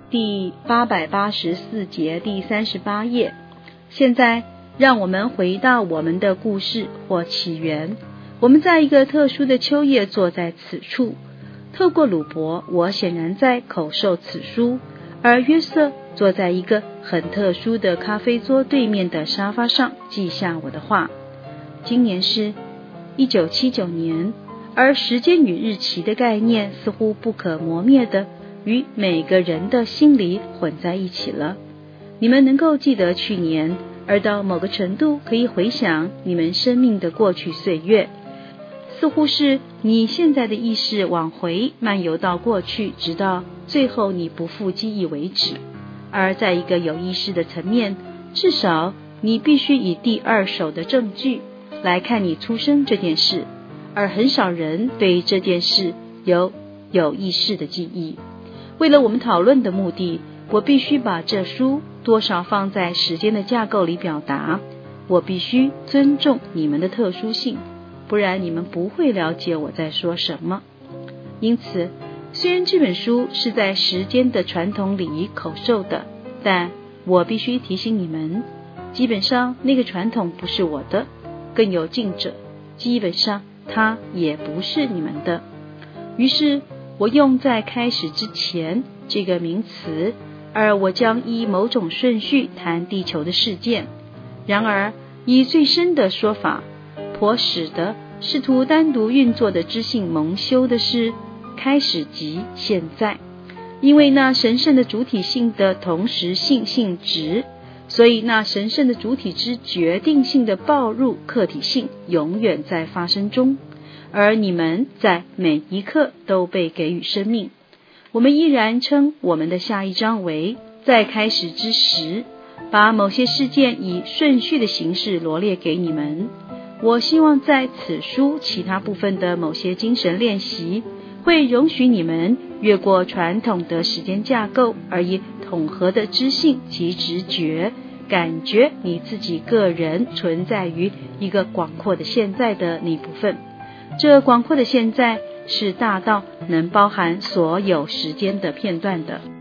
第884节第38页。现在让我们回到我们的故事或起源。我们在一个特殊的秋夜坐在此处，透过鲁伯，我显然在口授此书，而约瑟坐在一个很特殊的咖啡桌对面的沙发上记下我的话。今年是1979年，而时间与日期的概念似乎不可磨灭的与每个人的心里混在一起了。你们能够记得去年，而到某个程度可以回想你们生命的过去岁月，似乎是你现在的意识往回漫游到过去，直到最后你不复记忆为止。而在一个有意识的层面，至少你必须以第二手的证据来看你出生这件事，而很少人对这件事有意识的记忆。为了我们讨论的目的，我必须把这书多少放在时间的架构里表达。我必须尊重你们的特殊性，不然你们不会了解我在说什么。因此，虽然这本书是在时间的传统里口授的，但我必须提醒你们，基本上那个传统不是我的，更有近者，基本上它也不是你们的。于是我用在开始之前这个名词，而我将依某种顺序谈地球的事件。然而以最深的说法，颇使得试图单独运作的知性蒙羞的是开始即现在，因为那神圣的主体性的同时性性质，所以那神圣的主体之决定性的暴入客体性永远在发生中，而你们在每一刻都被给予生命。我们依然称我们的下一章为在开始之时，把某些事件以顺序的形式罗列给你们。我希望在此书其他部分的某些精神练习会容许你们越过传统的时间架构，而以统合的知性及直觉感觉你自己个人存在于一个广阔的现在的那部分。这广阔的现在是大到能包含所有时间的片段的。